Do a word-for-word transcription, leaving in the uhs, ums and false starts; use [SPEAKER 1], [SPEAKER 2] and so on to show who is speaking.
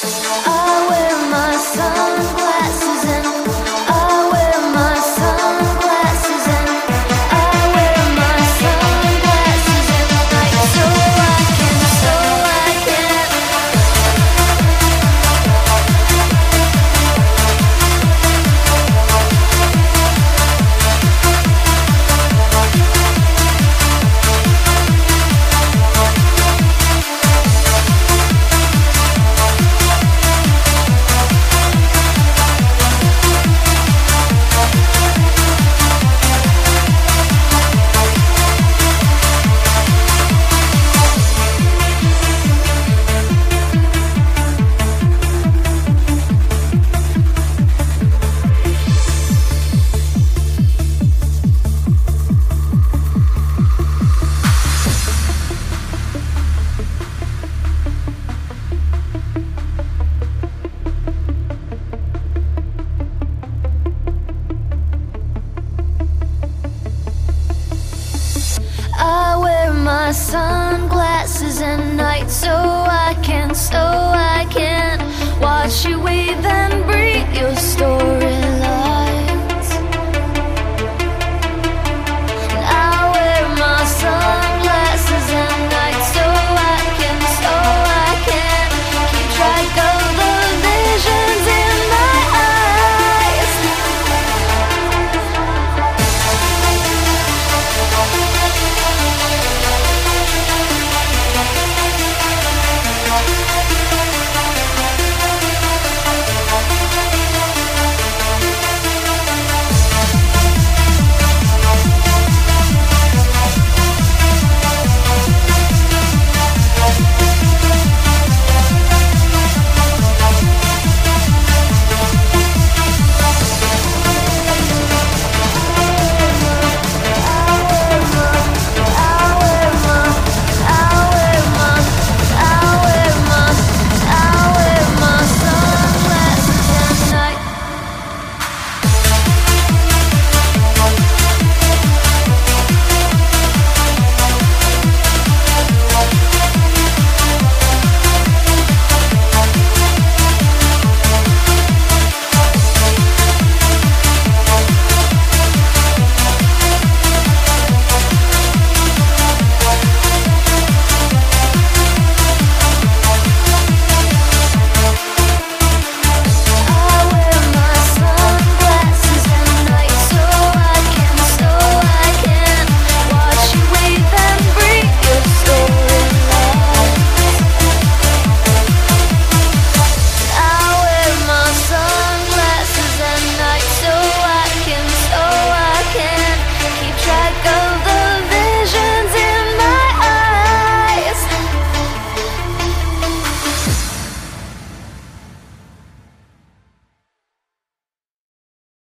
[SPEAKER 1] I wear my sunglasses and I wear my sunglasses and I wear my sunglasses at night so I can, so I can. I wear my sunglasses at night so I can, so I can watch you wave them